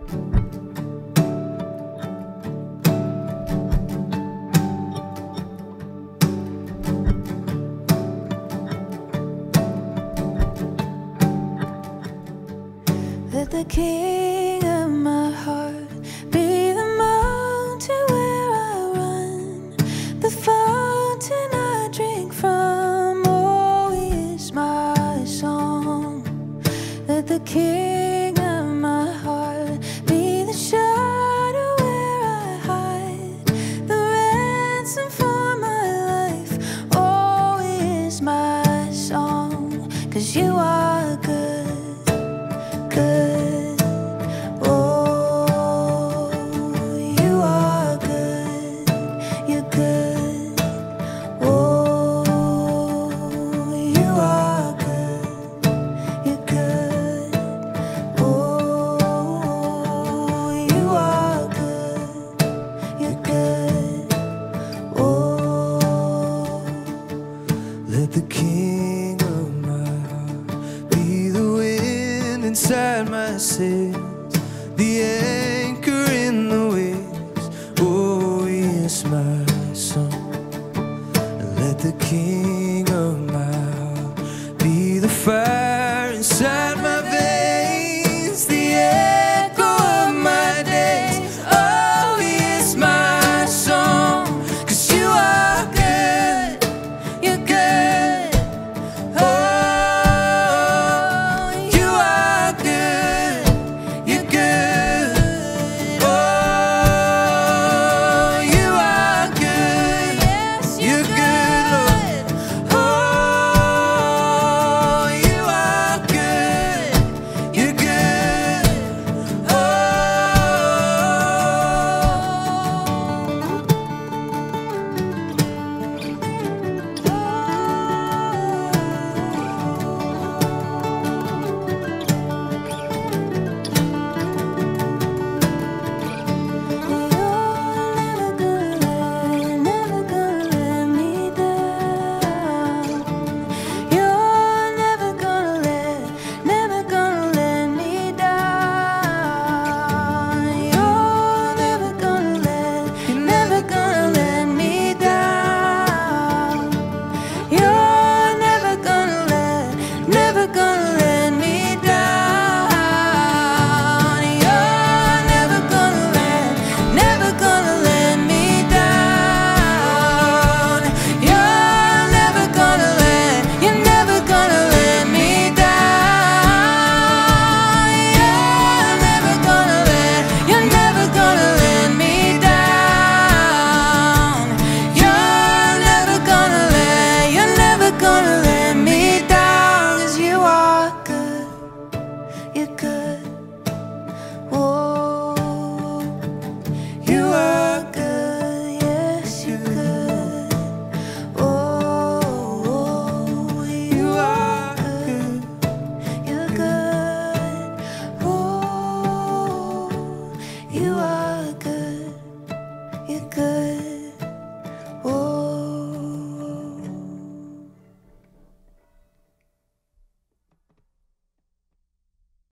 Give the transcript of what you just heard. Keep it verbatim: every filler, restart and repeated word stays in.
Let the king of my heart be the mountain where I run, the fountain I drink from. Oh, he is my song. Let the king of my heart be the shadow where I hide, the ransom for my life. Oh, he is my song, 'cause you are good, good. Let the king of my heart be the wind inside my sails, the air